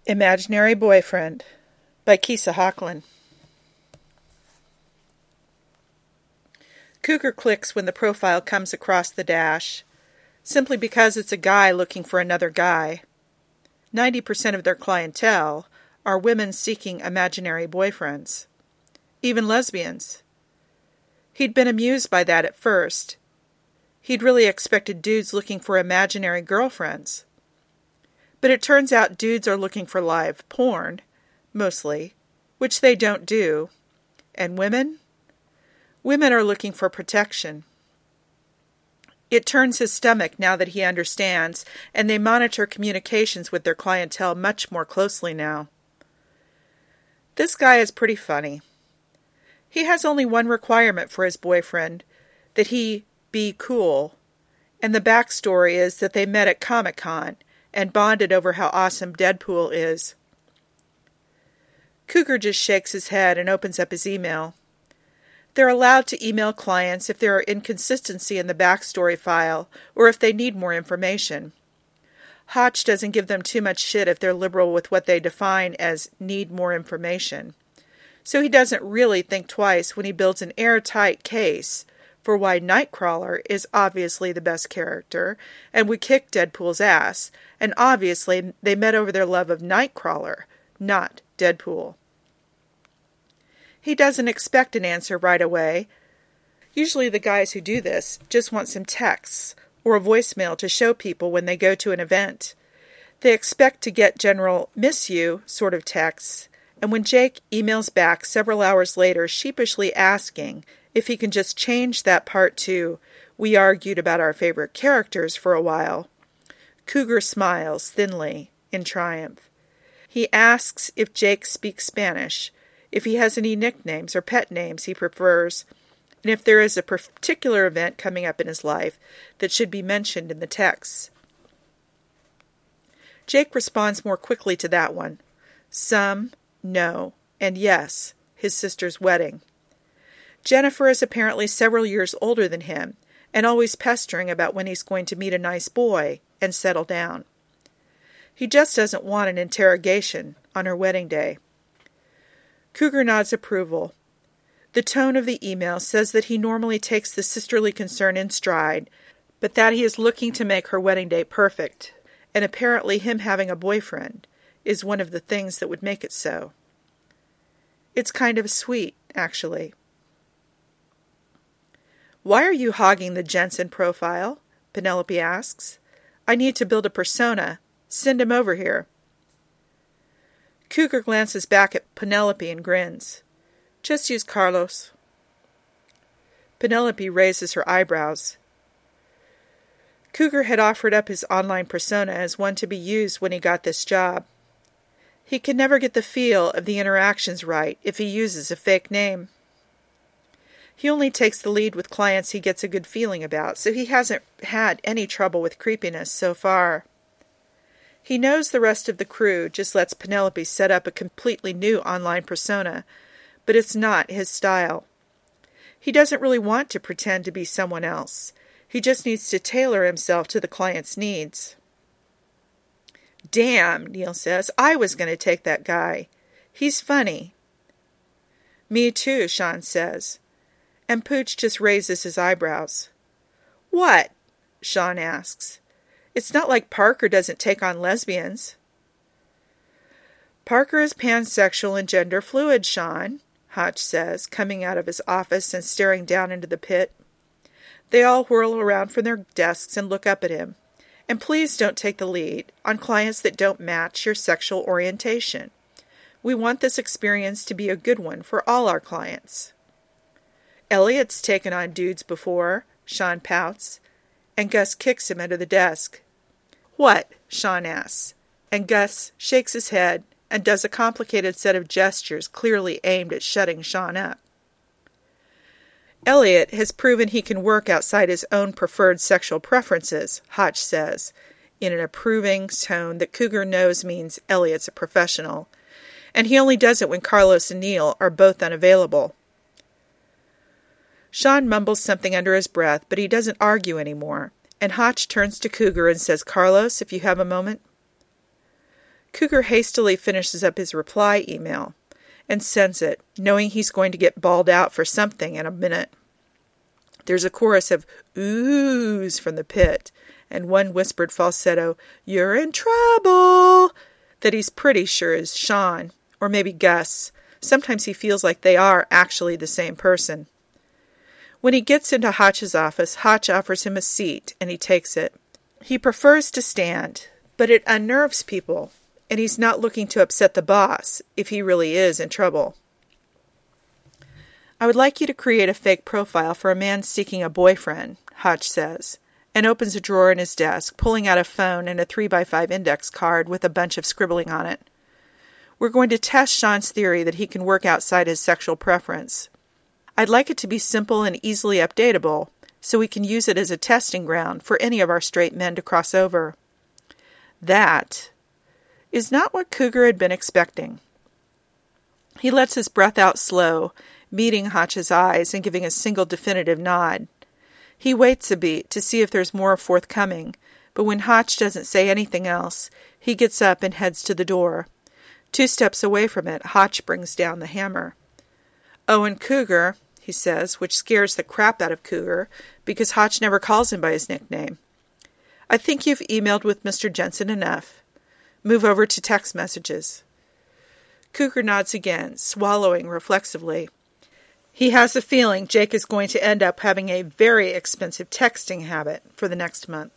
Imaginary Boyfriend by Kisa Hochland. Cougar clicks when the profile comes across the dash, simply because it's a guy looking for another guy. 90% of their clientele are women seeking imaginary boyfriends, even lesbians. He'd been amused by that at first. He'd really expected dudes looking for imaginary girlfriends. But it turns out dudes are looking for live porn, mostly, which they don't do. And women? Women are looking for protection. It turns his stomach now that he understands, and they monitor communications with their clientele much more closely now. This guy is pretty funny. He has only one requirement for his boyfriend, that he be cool, and the backstory is that they met at Comic-Con and bonded over how awesome Deadpool is. Cougar just shakes his head and opens up his email. They're allowed to email clients if there are inconsistency in the backstory file or if they need more information. Hotch doesn't give them too much shit if they're liberal with what they define as need more information. So he doesn't really think twice when he builds an airtight case for why Nightcrawler is obviously the best character and would kick Deadpool's ass, and obviously they met over their love of Nightcrawler, not Deadpool. He doesn't expect an answer right away. Usually the guys who do this just want some texts or a voicemail to show people when they go to an event. They expect to get general "miss you" sort of texts, and when Jake emails back several hours later sheepishly asking if he can just change that part to "we argued about our favorite characters for a while," Cougar smiles thinly in triumph. He asks if Jake speaks Spanish, if he has any nicknames or pet names he prefers, and if there is a particular event coming up in his life that should be mentioned in the texts. Jake responds more quickly to that one. Some, no, and yes, his sister's wedding. Jennifer is apparently several years older than him, and always pestering about when he's going to meet a nice boy and settle down. He just doesn't want an interrogation on her wedding day. Cougar nods approval. The tone of the email says that he normally takes the sisterly concern in stride, but that he is looking to make her wedding day perfect, and apparently him having a boyfriend is one of the things that would make it so. It's kind of sweet, actually. "Why are you hogging the Jensen profile?" Penelope asks. "I need to build a persona. Send him over here." Cougar glances back at Penelope and grins. "Just use Carlos." Penelope raises her eyebrows. Cougar had offered up his online persona as one to be used when he got this job. He can never get the feel of the interactions right if he uses a fake name. He only takes the lead with clients he gets a good feeling about, so he hasn't had any trouble with creepiness so far. He knows the rest of the crew just lets Penelope set up a completely new online persona, but it's not his style. He doesn't really want to pretend to be someone else. He just needs to tailor himself to the client's needs. "Damn," Neil says, "I was going to take that guy. He's funny." "Me too," Sean says. And Pooch just raises his eyebrows. "What?" Sean asks. "It's not like Parker doesn't take on lesbians." "Parker is pansexual and gender fluid, Sean," Hotch says, coming out of his office and staring down into the pit. They all whirl around from their desks and look up at him. "And please don't take the lead on clients that don't match your sexual orientation. We want this experience to be a good one for all our clients." "Elliot's taken on dudes before," Sean pouts, and Gus kicks him under the desk. "What?" Sean asks, and Gus shakes his head and does a complicated set of gestures clearly aimed at shutting Sean up. "Elliot has proven he can work outside his own preferred sexual preferences," Hotch says, in an approving tone that Cougar knows means Elliot's a professional, "and he only does it when Carlos and Neil are both unavailable." Sean mumbles something under his breath, but he doesn't argue anymore, and Hotch turns to Cougar and says, "Carlos, if you have a moment." Cougar hastily finishes up his reply email and sends it, knowing he's going to get bawled out for something in a minute. There's a chorus of oohs from the pit, and one whispered falsetto, "You're in trouble," that he's pretty sure is Sean, or maybe Gus. Sometimes he feels like they are actually the same person. When he gets into Hotch's office, Hotch offers him a seat, and he takes it. He prefers to stand, but it unnerves people, and he's not looking to upset the boss, if he really is in trouble. "I would like you to create a fake profile for a man seeking a boyfriend," Hotch says, and opens a drawer in his desk, pulling out a phone and a 3x5 index card with a bunch of scribbling on it. "We're going to test Sean's theory that he can work outside his sexual preference. I'd like it to be simple and easily updatable, so we can use it as a testing ground for any of our straight men to cross over." That is not what Cougar had been expecting. He lets his breath out slow, meeting Hotch's eyes and giving a single definitive nod. He waits a beat to see if there's more forthcoming, but when Hotch doesn't say anything else, he gets up and heads to the door. 2 steps away from it, Hotch brings down the hammer. "Owen Cougar," he says, which scares the crap out of Cougar, because Hotch never calls him by his nickname. "I think you've emailed with Mr. Jensen enough. Move over to text messages." Cougar nods again, swallowing reflexively. He has a feeling Jake is going to end up having a very expensive texting habit for the next month.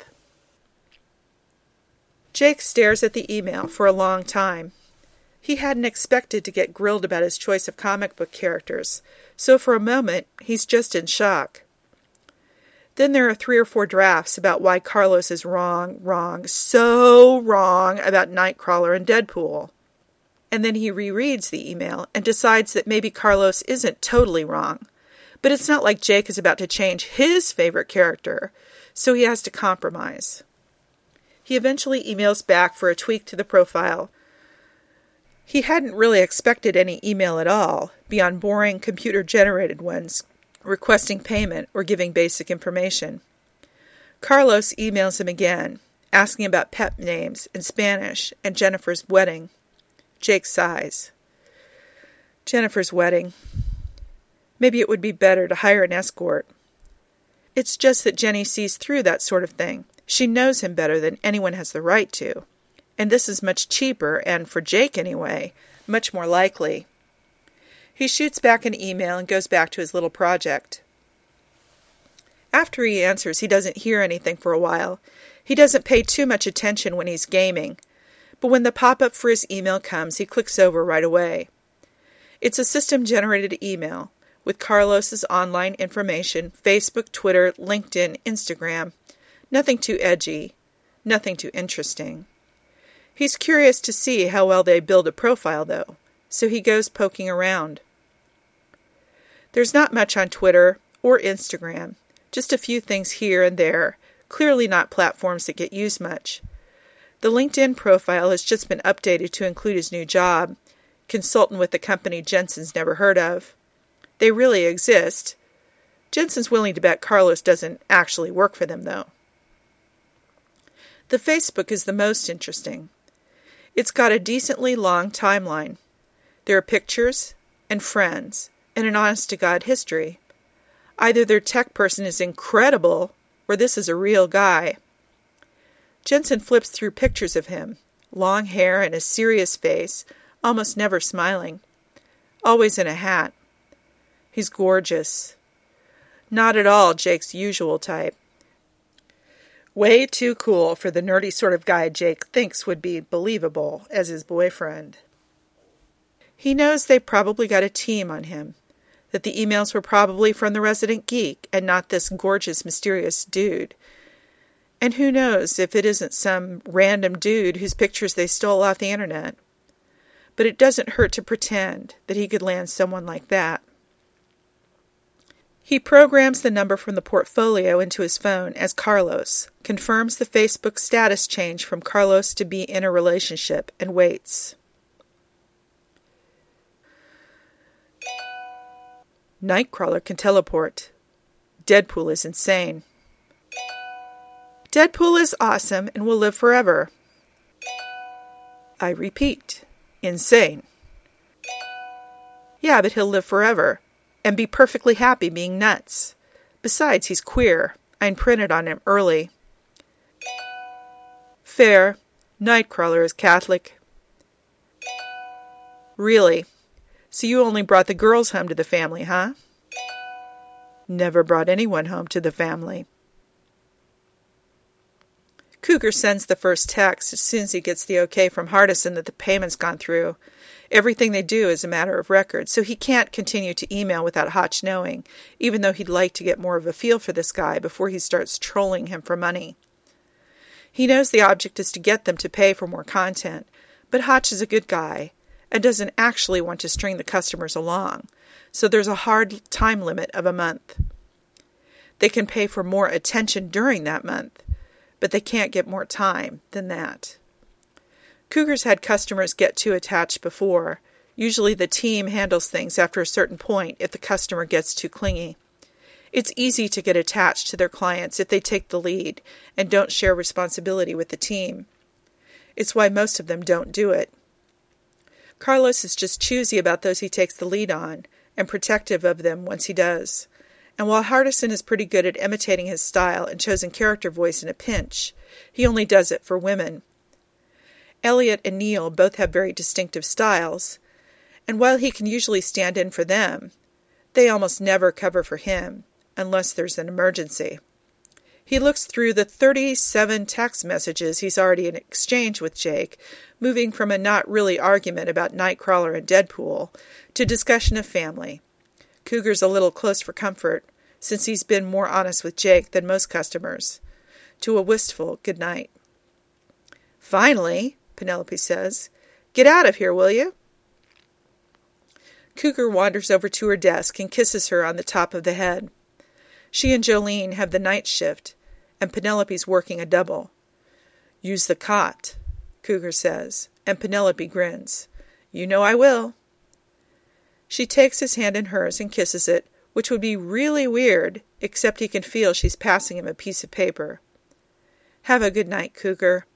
Jake stares at the email for a long time. He hadn't expected to get grilled about his choice of comic book characters, so for a moment he's just in shock. Then there are 3 or 4 drafts about why Carlos is wrong, so wrong about Nightcrawler and Deadpool. And then he rereads the email and decides that maybe Carlos isn't totally wrong. But it's not like Jake is about to change his favorite character, so he has to compromise. He eventually emails back for a tweak to the profile. He hadn't really expected any email at all, beyond boring computer-generated ones, requesting payment or giving basic information. Carlos emails him again, asking about pet names and Spanish and Jennifer's wedding. Jake sighs. Jennifer's wedding. Maybe it would be better to hire an escort. It's just that Jenny sees through that sort of thing. She knows him better than anyone has the right to. And this is much cheaper and, for Jake anyway, much more likely. He shoots back an email and goes back to his little project. After he answers, he doesn't hear anything for a while. He doesn't pay too much attention when he's gaming. But when the pop-up for his email comes, he clicks over right away. It's a system-generated email with Carlos's online information, Facebook, Twitter, LinkedIn, Instagram. Nothing too edgy, nothing too interesting. He's curious to see how well they build a profile, though, so he goes poking around. There's not much on Twitter or Instagram, just a few things here and there, clearly not platforms that get used much. The LinkedIn profile has just been updated to include his new job, consultant with a company Jensen's never heard of. They really exist. Jensen's willing to bet Carlos doesn't actually work for them, though. The Facebook is the most interesting. It's got a decently long timeline. There are pictures and friends and an honest-to-God history. Either their tech person is incredible or this is a real guy. Jensen flips through pictures of him, long hair and a serious face, almost never smiling, always in a hat. He's gorgeous. Not at all Jake's usual type. Way too cool for the nerdy sort of guy Jake thinks would be believable as his boyfriend. He knows they probably got a team on him, that the emails were probably from the resident geek and not this gorgeous, mysterious dude. And who knows if it isn't some random dude whose pictures they stole off the internet. But it doesn't hurt to pretend that he could land someone like that. He programs the number from the portfolio into his phone as Carlos, confirms the Facebook status change from Carlos to be in a relationship, and waits. Nightcrawler can teleport. Deadpool is insane. Deadpool is awesome and will live forever. I repeat, insane. Yeah, but he'll live forever, and be perfectly happy being nuts. Besides, he's queer. I imprinted on him early. Fair. Nightcrawler is Catholic. Really? So you only brought the girls home to the family, huh? Never brought anyone home to the family. Cougar sends the first text as soon as he gets the okay from Hardison that the payment's gone through. Everything they do is a matter of record, so he can't continue to email without Hotch knowing, even though he'd like to get more of a feel for this guy before he starts trolling him for money. He knows the object is to get them to pay for more content, but Hotch is a good guy and doesn't actually want to string the customers along, so there's a hard time limit of a month. They can pay for more attention during that month, but they can't get more time than that. Cougar's had customers get too attached before. Usually the team handles things after a certain point if the customer gets too clingy. It's easy to get attached to their clients if they take the lead and don't share responsibility with the team. It's why most of them don't do it. Carlos is just choosy about those he takes the lead on and protective of them once he does. And while Hardison is pretty good at imitating his style and chosen character voice in a pinch, he only does it for women. Elliot and Neil both have very distinctive styles, and while he can usually stand in for them, they almost never cover for him, unless there's an emergency. He looks through the 37 text messages he's already in exchange with Jake, moving from a not really argument about Nightcrawler and Deadpool to discussion of family. Cougar's a little close for comfort, since he's been more honest with Jake than most customers. To a wistful good night. Finally, Penelope says, "Get out of here, will you?" Cougar wanders over to her desk and kisses her on the top of the head. She and Jolene have the night shift, and Penelope's working a double. "Use the cot," Cougar says, and Penelope grins. "You know I will." She takes his hand in hers and kisses it, which would be really weird, except he can feel she's passing him a piece of paper. "Have a good night, Cougar."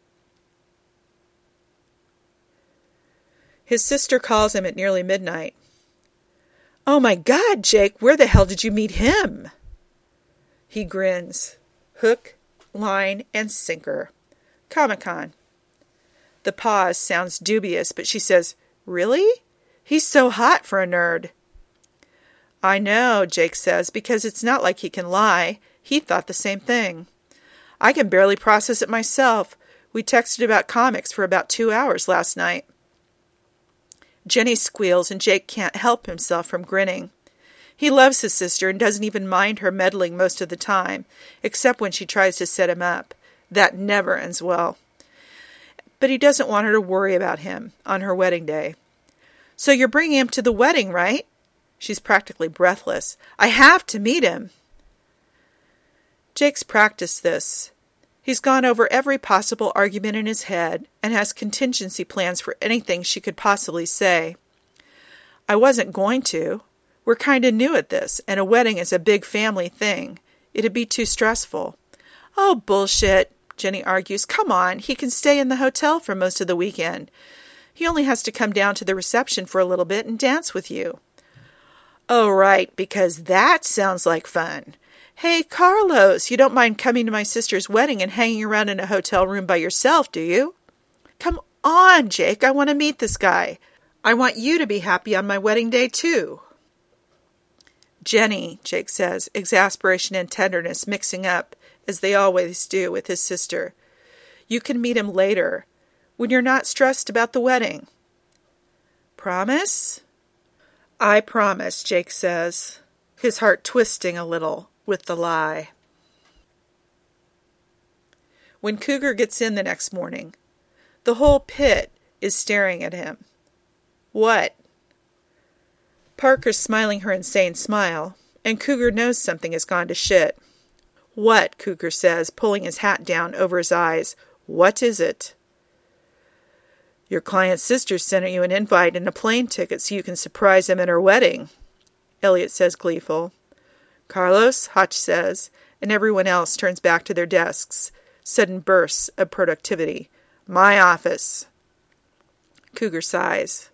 His sister calls him at nearly midnight. "Oh my God, Jake, where the hell did you meet him?" He grins. Hook, line, and sinker. Comic-Con. The pause sounds dubious, but she says, "Really? He's so hot for a nerd." "I know," Jake says, "because it's not like he can lie. He thought the same thing. I can barely process it myself. We texted about comics for about 2 hours last night." Jenny squeals, and Jake can't help himself from grinning. He loves his sister and doesn't even mind her meddling most of the time, except when she tries to set him up. That never ends well. But he doesn't want her to worry about him on her wedding day. "So you're bringing him to the wedding, right?" She's practically breathless. "I have to meet him." Jake's practiced this. He's gone over every possible argument in his head and has contingency plans for anything she could possibly say. "I wasn't going to. We're kind of new at this, and a wedding is a big family thing. It'd be too stressful." "Oh, bullshit," Jenny argues. "Come on, he can stay in the hotel for most of the weekend. He only has to come down to the reception for a little bit and dance with you." "Oh, right, because that sounds like fun. Hey, Carlos, you don't mind coming to my sister's wedding and hanging around in a hotel room by yourself, do you?" "Come on, Jake, I want to meet this guy. I want you to be happy on my wedding day, too." "Jenny," Jake says, exasperation and tenderness mixing up, as they always do with his sister. "You can meet him later, when you're not stressed about the wedding." "Promise?" "I promise," Jake says, his heart twisting a little with the lie. When Cougar gets in the next morning, the whole pit is staring at him. What? Parker's smiling her insane smile, and Cougar knows something has gone to shit. "What?" Cougar says, pulling his hat down over his eyes. "What is it?" "Your client's sister sent you an invite and a plane ticket so you can surprise him at her wedding," Elliot says, gleeful. "Carlos," Hotch says, and everyone else turns back to their desks. Sudden bursts of productivity. "My office." Cougar sighs.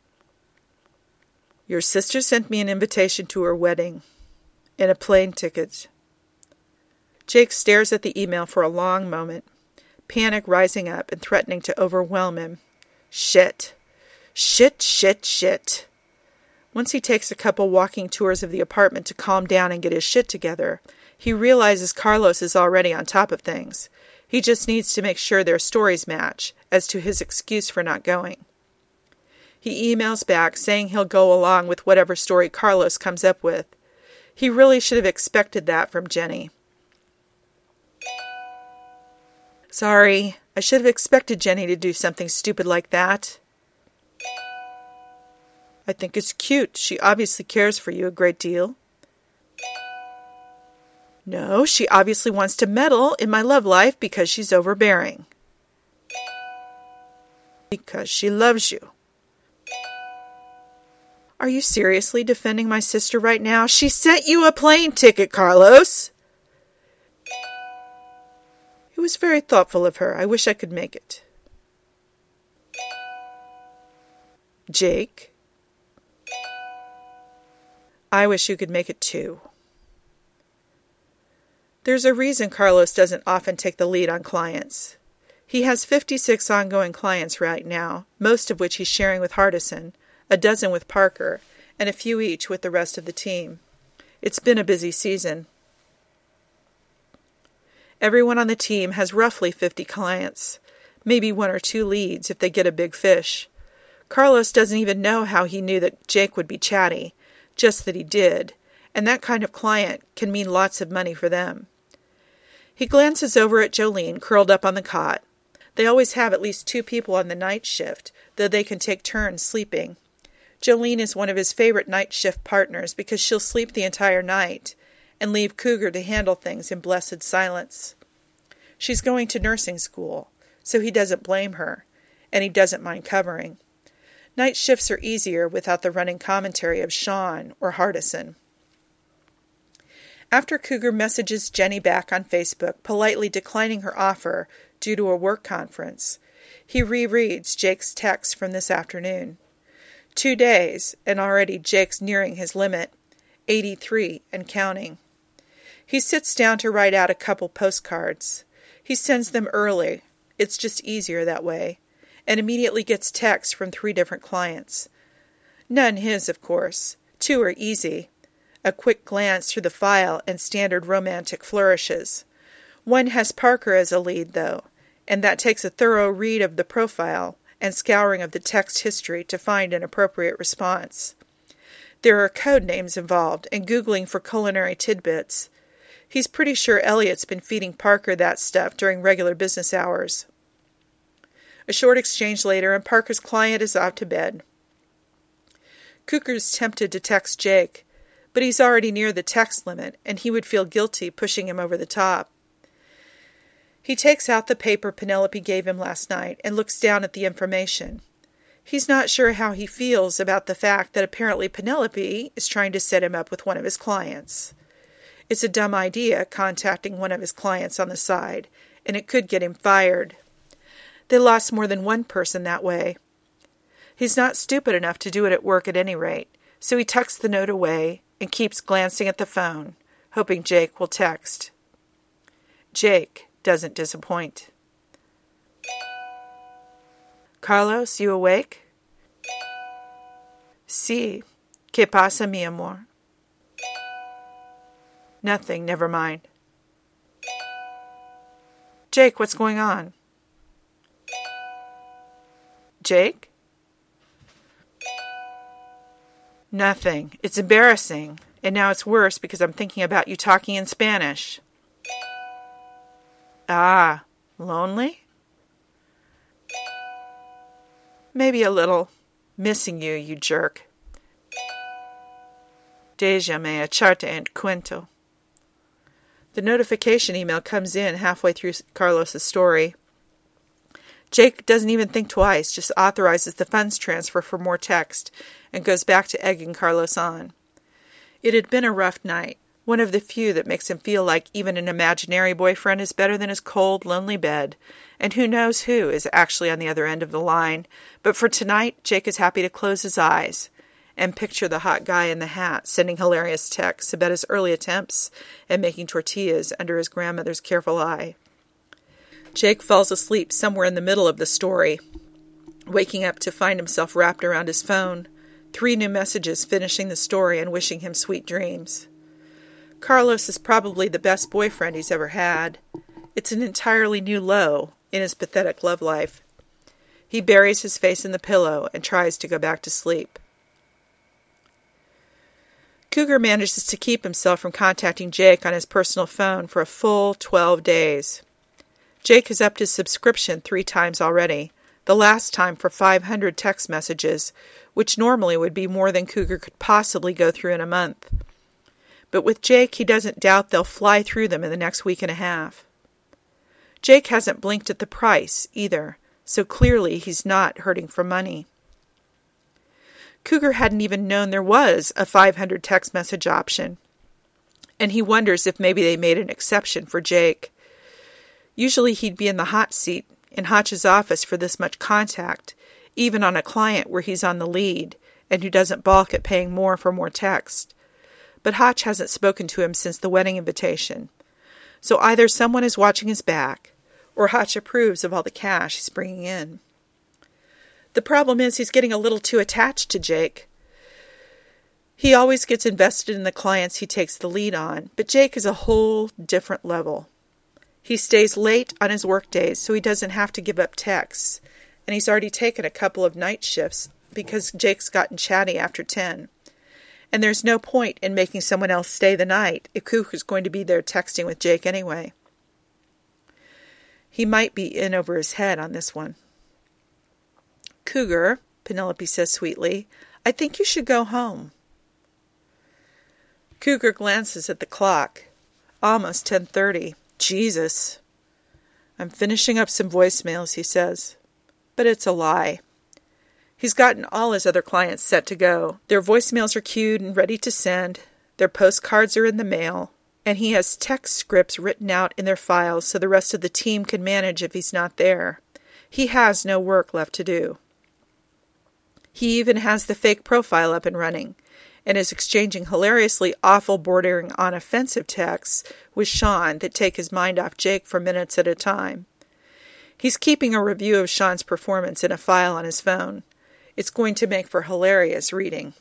Your sister sent me an invitation to her wedding and a plane ticket. Jake stares at the email for a long moment, panic rising up and threatening to overwhelm him. Shit. Shit, shit, shit. Once he takes a couple walking tours of the apartment to calm down and get his shit together, he realizes Carlos is already on top of things. He just needs to make sure their stories match as to his excuse for not going. He emails back saying he'll go along with whatever story Carlos comes up with. He really should have expected that from Jenny. Sorry, I should have expected Jenny to do something stupid like that. I think it's cute. She obviously cares for you a great deal. No, she obviously wants to meddle in my love life because she's overbearing. Because she loves you. Are you seriously defending my sister right now? She sent you a plane ticket, Carlos. It was very thoughtful of her. I wish I could make it. Jake? I wish you could make it too. There's a reason Carlos doesn't often take the lead on clients. He has 56 ongoing clients right now, most of which he's sharing with Hardison, a dozen with Parker, and a few each with the rest of the team. It's been a busy season. Everyone on the team has roughly 50 clients, maybe 1 or 2 leads if they get a big fish. Carlos doesn't even know how he knew that Jake would be chatty, just that he did, and that kind of client can mean lots of money for them. He glances over at Jolene, curled up on the cot. They always have at least 2 people on the night shift, though they can take turns sleeping. Jolene is one of his favorite night shift partners because she'll sleep the entire night and leave Cougar to handle things in blessed silence. She's going to nursing school, so he doesn't blame her, and he doesn't mind covering. Night shifts are easier without the running commentary of Sean or Hardison. After Cougar messages Jenny back on Facebook, politely declining her offer due to a work conference, he rereads Jake's text from this afternoon. 2 days, and already Jake's nearing his limit, 83 and counting. He sits down to write out a couple postcards. He sends them early. It's just easier that way, and immediately gets texts from 3 different clients. None his, of course. 2 are easy. A quick glance through the file and standard romantic flourishes. One has Parker as a lead, though, and that takes a thorough read of the profile and scouring of the text history to find an appropriate response. There are code names involved, and Googling for culinary tidbits. He's pretty sure Elliot's been feeding Parker that stuff during regular business hours. A short exchange later, and Parker's client is off to bed. Cougar's tempted to text Jake, but he's already near the text limit, and he would feel guilty pushing him over the top. He takes out the paper Penelope gave him last night and looks down at the information. He's not sure how he feels about the fact that apparently Penelope is trying to set him up with one of his clients. It's a dumb idea, contacting one of his clients on the side, and it could get him fired. They lost more than one person that way. He's not stupid enough to do it at work at any rate, so he tucks the note away and keeps glancing at the phone, hoping Jake will text. Jake doesn't disappoint. Carlos, you awake? Sí. ¿Qué pasa, mi amor? Nothing, never mind. Jake, what's going on? Jake? Nothing. It's embarrassing. And now it's worse because I'm thinking about you talking in Spanish. Ah, lonely? Maybe a little. Missing you, you jerk. Déjame echarte en cuento. The notification email comes in halfway through Carlos's story. Jake doesn't even think twice, just authorizes the funds transfer for more text, and goes back to egging Carlos on. It had been a rough night. One of the few that makes him feel like even an imaginary boyfriend is better than his cold, lonely bed. And who knows who is actually on the other end of the line. But for tonight, Jake is happy to close his eyes and picture the hot guy in the hat sending hilarious texts about his early attempts at making tortillas under his grandmother's careful eye. Jake falls asleep somewhere in the middle of the story, waking up to find himself wrapped around his phone, 3 new messages finishing the story and wishing him sweet dreams. Carlos is probably the best boyfriend he's ever had. It's an entirely new low in his pathetic love life. He buries his face in the pillow and tries to go back to sleep. Cougar manages to keep himself from contacting Jake on his personal phone for a full 12 days. Jake has upped his subscription 3 times already, the last time for 500 text messages, which normally would be more than Cougar could possibly go through in a month. But with Jake, he doesn't doubt they'll fly through them in the next week and a half. Jake hasn't blinked at the price, either, so clearly he's not hurting for money. Cougar hadn't even known there was a 500 text message option, and he wonders if maybe they made an exception for Jake. Usually he'd be in the hot seat in Hotch's office for this much contact, even on a client where he's on the lead and who doesn't balk at paying more for more text. But Hotch hasn't spoken to him since the wedding invitation, so either someone is watching his back, or Hotch approves of all the cash he's bringing in. The problem is he's getting a little too attached to Jake. He always gets invested in the clients he takes the lead on, but Jake is a whole different level. He stays late on his work days so he doesn't have to give up texts, and he's already taken a couple of night shifts because Jake's gotten chatty after 10. And there's no point in making someone else stay the night if Cougar's going to be there texting with Jake anyway. He might be in over his head on this one. "Cougar," Penelope says sweetly, "I think you should go home." Cougar glances at the clock. Almost 10:30. Jesus. "I'm finishing up some voicemails," he says. But it's a lie. He's gotten all his other clients set to go. Their voicemails are queued and ready to send. Their postcards are in the mail. And he has text scripts written out in their files so the rest of the team can manage if he's not there. He has no work left to do. He even has the fake profile up and running, and is exchanging hilariously awful, bordering on offensive texts with Sean that take his mind off Jake for minutes at a time. He's keeping a review of Sean's performance in a file on his phone. It's going to make for hilarious reading.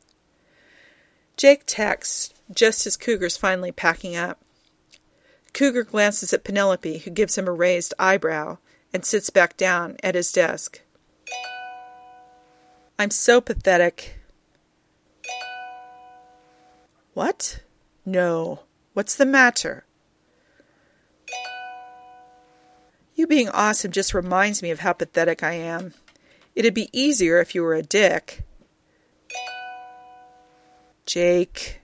Jake texts just as Cougar's finally packing up. Cougar glances at Penelope, who gives him a raised eyebrow, and sits back down at his desk. "I'm so pathetic." "What? No. What's the matter?" "You being awesome just reminds me of how pathetic I am. It'd be easier if you were a dick." "Jake."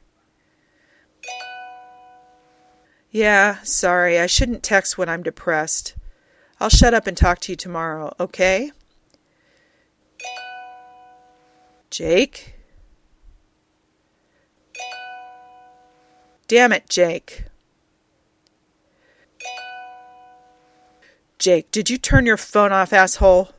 "Yeah, sorry. I shouldn't text when I'm depressed. I'll shut up and talk to you tomorrow, okay?" "Jake?" "Damn it, Jake." "Jake, did you turn your phone off, asshole?"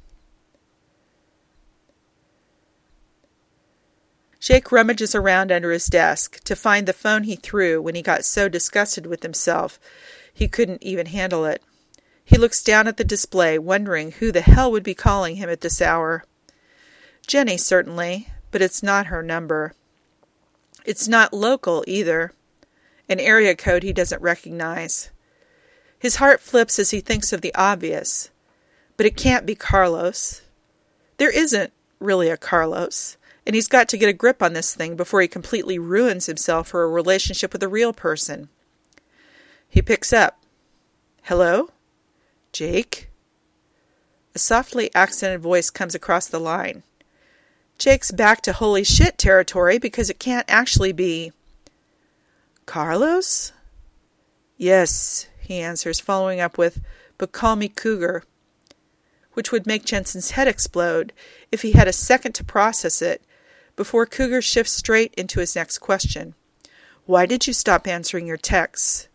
Jake rummages around under his desk to find the phone he threw when he got so disgusted with himself he couldn't even handle it. He looks down at the display, wondering who the hell would be calling him at this hour. Jenny, certainly, but it's not her number. It's not local, either. An area code he doesn't recognize. His heart flips as he thinks of the obvious. But it can't be Carlos. There isn't really a Carlos, and he's got to get a grip on this thing before he completely ruins himself for a relationship with a real person. He picks up. "Hello? Jake?" A softly accented voice comes across the line. Jake's back to holy shit territory because it can't actually be. "Carlos?" "Yes," he answers, following up with, "But call me Cougar," which would make Jensen's head explode if he had a second to process it before Cougar shifts straight into his next question. Why did you stop answering your texts?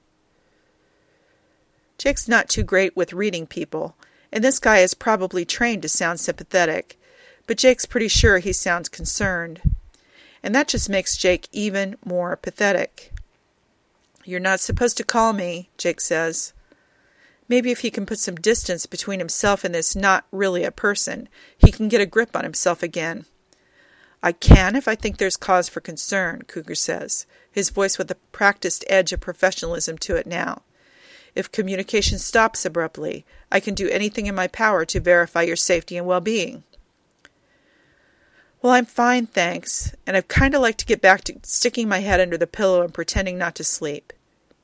Jake's not too great with reading people, and this guy is probably trained to sound sympathetic, but Jake's pretty sure he sounds concerned. And that just makes Jake even more pathetic. You're not supposed to call me, Jake says. Maybe if he can put some distance between himself and this not really a person, he can get a grip on himself again. I can if I think there's cause for concern, Cougar says, his voice with a practiced edge of professionalism to it now. If communication stops abruptly, I can do anything in my power to verify your safety and well-being. Well, I'm fine, thanks, and I'd kind of like to get back to sticking my head under the pillow and pretending not to sleep.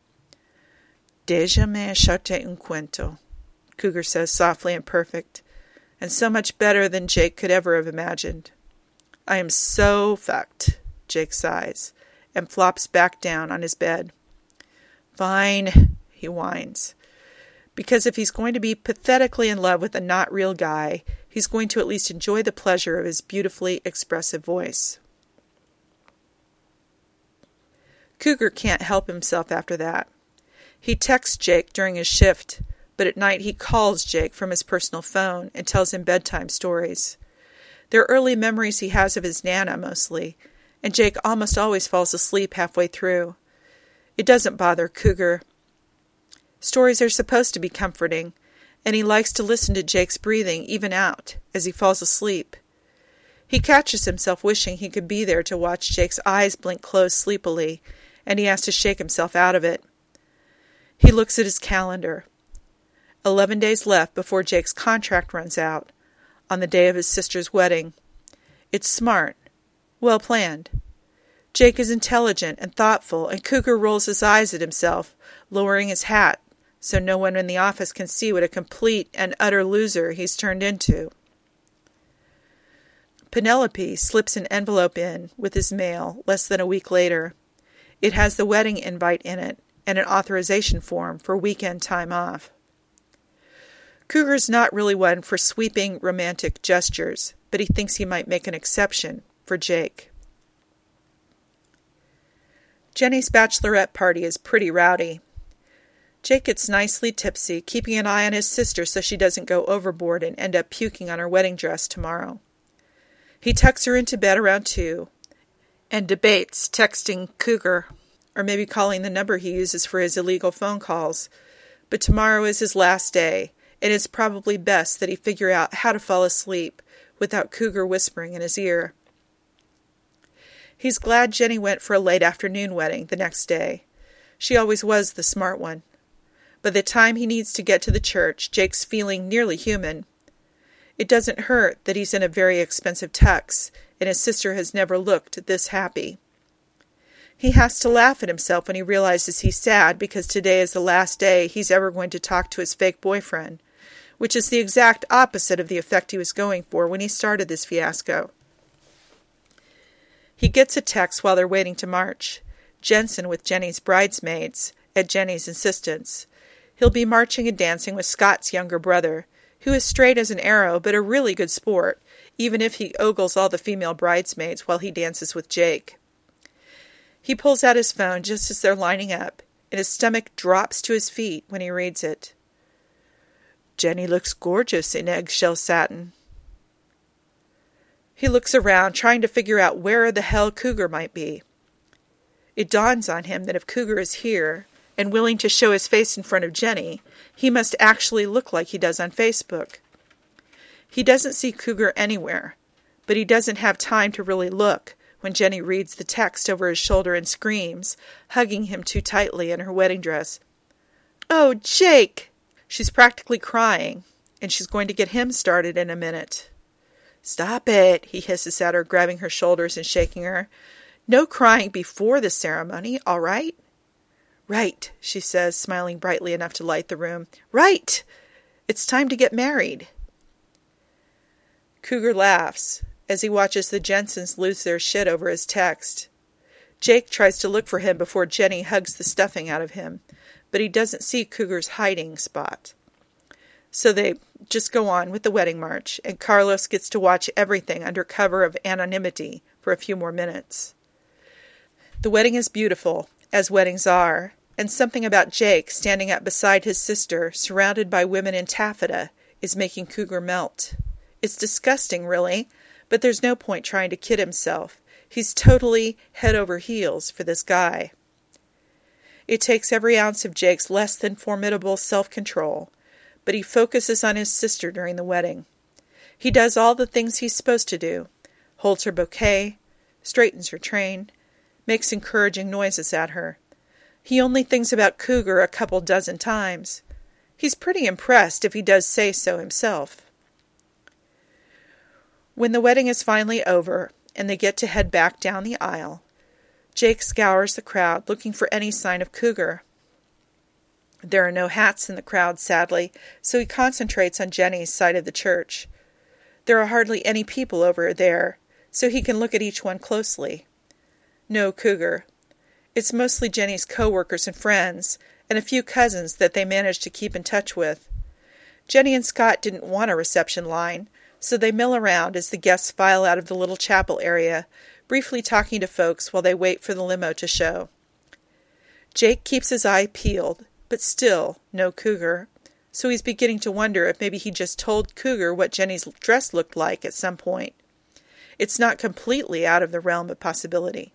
Déjame echarte un cuento, Cougar says softly and perfect, and so much better than Jake could ever have imagined. I am so fucked, Jake sighs, and flops back down on his bed. Fine, he whines, because if he's going to be pathetically in love with a not-real guy, he's going to at least enjoy the pleasure of his beautifully expressive voice. Cougar can't help himself after that. He texts Jake during his shift, but at night he calls Jake from his personal phone and tells him bedtime stories. They're early memories he has of his Nana, mostly, and Jake almost always falls asleep halfway through. It doesn't bother Cougar. Stories are supposed to be comforting, and he likes to listen to Jake's breathing even out as he falls asleep. He catches himself wishing he could be there to watch Jake's eyes blink closed sleepily, and he has to shake himself out of it. He looks at his calendar. 11 days left before Jake's contract runs out, on the day of his sister's wedding. It's smart, well planned. Jake is intelligent and thoughtful, and Cougar rolls his eyes at himself, lowering his hat, so no one in the office can see what a complete and utter loser he's turned into. Penelope slips an envelope in with his mail less than a week later. It has the wedding invite in it and an authorization form for weekend time off. Cougar's not really one for sweeping romantic gestures, but he thinks he might make an exception for Jake. Jenny's bachelorette party is pretty rowdy. Jake gets nicely tipsy, keeping an eye on his sister so she doesn't go overboard and end up puking on her wedding dress tomorrow. He tucks her into bed around 2 and debates texting Cougar, or maybe calling the number he uses for his illegal phone calls. But tomorrow is his last day, and it's probably best that he figure out how to fall asleep without Cougar whispering in his ear. He's glad Jenny went for a late afternoon wedding the next day. She always was the smart one. By the time he needs to get to the church, Jake's feeling nearly human. It doesn't hurt that he's in a very expensive tux, and his sister has never looked this happy. He has to laugh at himself when he realizes he's sad because today is the last day he's ever going to talk to his fake boyfriend, which is the exact opposite of the effect he was going for when he started this fiasco. He gets a text while they're waiting to march. Jensen with Jenny's bridesmaids, at Jenny's insistence. He'll be marching and dancing with Scott's younger brother, who is straight as an arrow but a really good sport, even if he ogles all the female bridesmaids while he dances with Jake. He pulls out his phone just as they're lining up, and his stomach drops to his feet when he reads it. Jenny looks gorgeous in eggshell satin. He looks around, trying to figure out where the hell Cougar might be. It dawns on him that if Cougar is here, and willing to show his face in front of Jenny, he must actually look like he does on Facebook. He doesn't see Cougar anywhere, but he doesn't have time to really look when Jenny reads the text over his shoulder and screams, hugging him too tightly in her wedding dress. "Oh, Jake!" She's practically crying, and she's going to get him started in a minute. "Stop it," he hisses at her, grabbing her shoulders and shaking her. "No crying before the ceremony, all right?" "Right," she says, smiling brightly enough to light the room. "Right! It's time to get married." Cougar laughs as he watches the Jensens lose their shit over his text. Jake tries to look for him before Jenny hugs the stuffing out of him, but he doesn't see Cougar's hiding spot. So they just go on with the wedding march, and Carlos gets to watch everything under cover of anonymity for a few more minutes. The wedding is beautiful, as weddings are, and something about Jake standing up beside his sister, surrounded by women in taffeta, is making Cougar melt. It's disgusting, really, but there's no point trying to kid himself. He's totally head over heels for this guy. It takes every ounce of Jake's less than formidable self-control, but he focuses on his sister during the wedding. He does all the things he's supposed to do, holds her bouquet, straightens her train, makes encouraging noises at her. He only thinks about Cougar a couple dozen times. He's pretty impressed if he does say so himself. When the wedding is finally over and they get to head back down the aisle, Jake scours the crowd looking for any sign of Cougar. There are no hats in the crowd, sadly, so he concentrates on Jenny's side of the church. There are hardly any people over there, so he can look at each one closely. No Cougar. It's mostly Jenny's co-workers and friends, and a few cousins that they managed to keep in touch with. Jenny and Scott didn't want a reception line, so they mill around as the guests file out of the little chapel area, briefly talking to folks while they wait for the limo to show. Jake keeps his eye peeled, but still no Cougar, so he's beginning to wonder if maybe he just told Cougar what Jenny's dress looked like at some point. It's not completely out of the realm of possibility.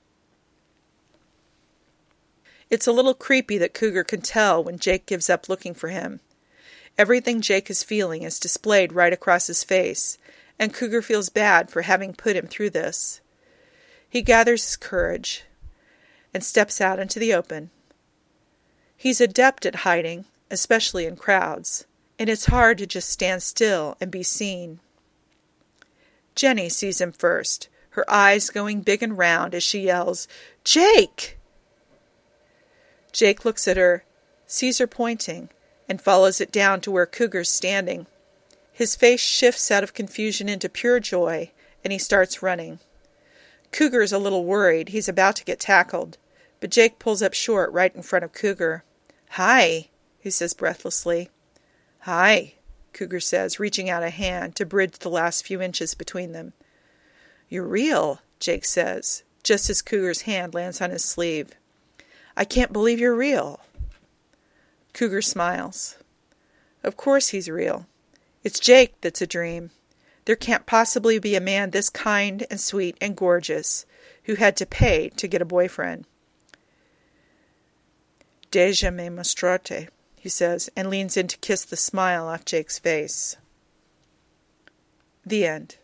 It's a little creepy that Cougar can tell when Jake gives up looking for him. Everything Jake is feeling is displayed right across his face, and Cougar feels bad for having put him through this. He gathers his courage and steps out into the open. He's adept at hiding, especially in crowds, and it's hard to just stand still and be seen. Jenny sees him first, her eyes going big and round as she yells, "Jake!" Jake looks at her, sees her pointing, and follows it down to where Cougar's standing. His face shifts out of confusion into pure joy, and he starts running. Cougar's a little worried. He's about to get tackled, but Jake pulls up short right in front of Cougar. "Hi," he says breathlessly. "Hi," Cougar says, reaching out a hand to bridge the last few inches between them. "You're real," Jake says, just as Cougar's hand lands on his sleeve. "I can't believe you're real." Cougar smiles. Of course he's real. It's Jake that's a dream. There can't possibly be a man this kind and sweet and gorgeous who had to pay to get a boyfriend. "Déjà me mostrate," he says, and leans in to kiss the smile off Jake's face. The end.